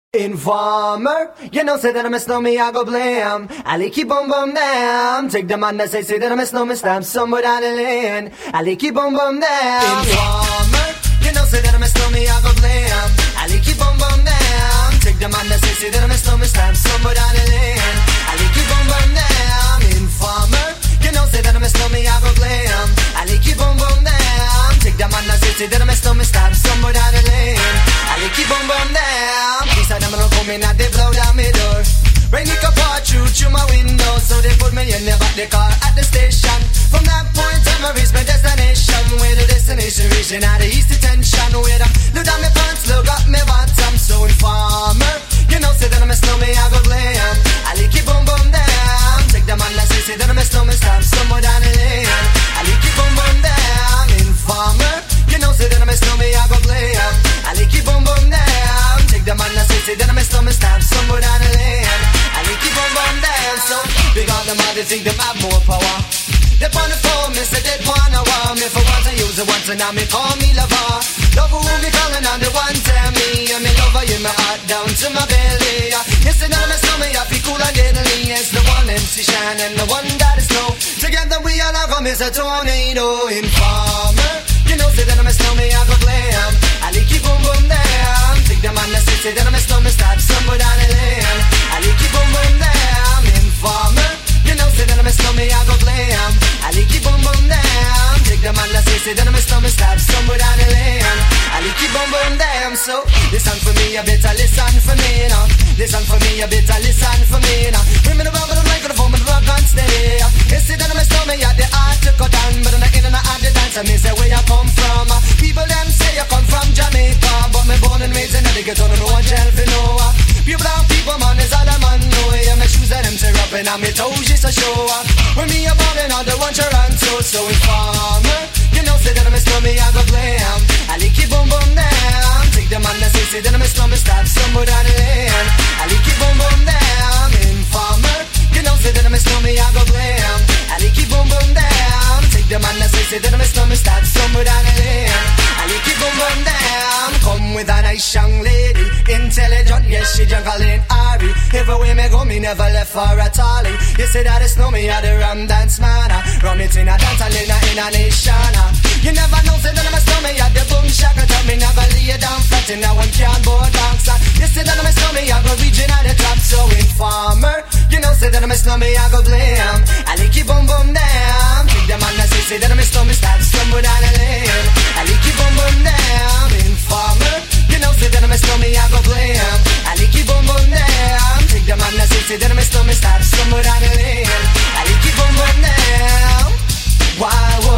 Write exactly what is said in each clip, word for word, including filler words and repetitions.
Informer, you know say that I miss no me, I go blame. I keep on bum them. Take the man that say say that I miss no me, stamp somewhere down the lane. I keep on bum them. Informer, you know say that I miss no me, I go blame. I keep on bum them. Take the man that say say that I miss no me, stamp somewhere down the lane. I keep on bum them. Informer, you know say that I miss no me, I go blame. I keep on bum them. Take the man that say say that I miss no me, stamp somewhere down the lane. I keep on bum them. These are them don't come in and they blow down my door. Rain it apart through through my window, so they put me in the back the car at the station. From that point on I reach my destination, where the destination region at the east detention. Where I look down my pants, look up my bottom. So informer, you know say that I miss no me, I go blame. I keep on bum down. Take the man that say say that I miss no me, stamp somewhere down the lane. I keep on bum down. Informer, you know say that I miss no me, I go blame. I keep on bum down. Take the man that say say that I miss no me, stamp somewhere down the lane. I keep on bum down. So big on them all, they think them have more power. They on the phone, me say they wanna want me. For once I use it once and now me call me lover. Love who me calling on the one tell me. And me lover in my heart down to my belly. Yes, and now me saw me, I feel cool and deadly. It's the one M C Shine and the one that is snow. Together we all have come as a tornado. Informer, you know say that I miss no me, I go blame. I keep on boom down. Take the man that say, say that I miss no me, start somewhere down the lane. I keep on boom down. Informer, you know say that I miss no me, I go blame. I keep on boom down. Take the man that say, say that I miss no me, start somewhere down the lane. I keep on boom down. So listen for me, you better listen for me now. Listen for me, you better listen for me now. Bring me the rubber, the microphone, but the rock on steady. You see that I miss no me, yeah, the art to cut down, but in the in and out the dance, I me say where you come from. People them say you come from Jamaica, but me born and raised in the ghetto, no one tell for no. Pure brown people, man, is all a man know. Yeah, my shoes and them tear up and my toes just a show. When me a ballin', all the one Toronto, so informer, you know say that I miss no me, I go blame. I keep on bum down. Take the man that say say that I miss no me, start somewhere down the lane. I keep on bum down. Informer, you know say that I miss no me, I go blame. I keep on bum down. Take the man that say say that I miss no me, start somewhere down the lane. I keep on bum down. Come with a nice young lady, intelligent, yes she juggling Ari. Everywhere me go, me never left for a tally. You say that it's no me, I the rum dance man. Rum it in a dance, I live in a nation. You never know, say that I'm a stomach, I the boom shaka. Tell me never lay down flat in a one cardboard box. You say that I'm a stomach, I go reaching at the top. So informer, you know say that I'm a stomach, I go blame. I keep on boom down. Take the man that say, say that I'm a stomach, start stumble down the lane. I keep on boom down. Informer, you know say that I'm a stomach, I go blame. I keep on boom down. Take the man that say, say that I'm a stomach, start stumble down the lane. I keep on boom down. Why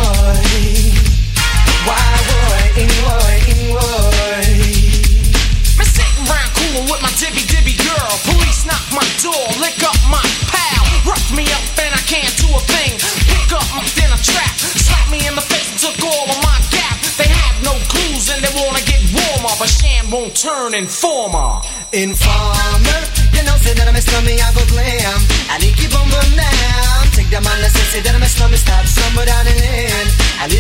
would? Why would? In would, in would. Me sitting round coolin' with my dibby dibby girl. Police knock my door, lick up my pal. Rough me up and I can't do a thing. Pick up my dinner trap, slap me in the face and took all of my gap. They have no clues and they wanna get warmer, but Sham won't turn informer. Informer, you know say that I miss no me, I go blame. I keep on bum down. Take the man that say, say that I miss no me, stop somewhere down the lane. I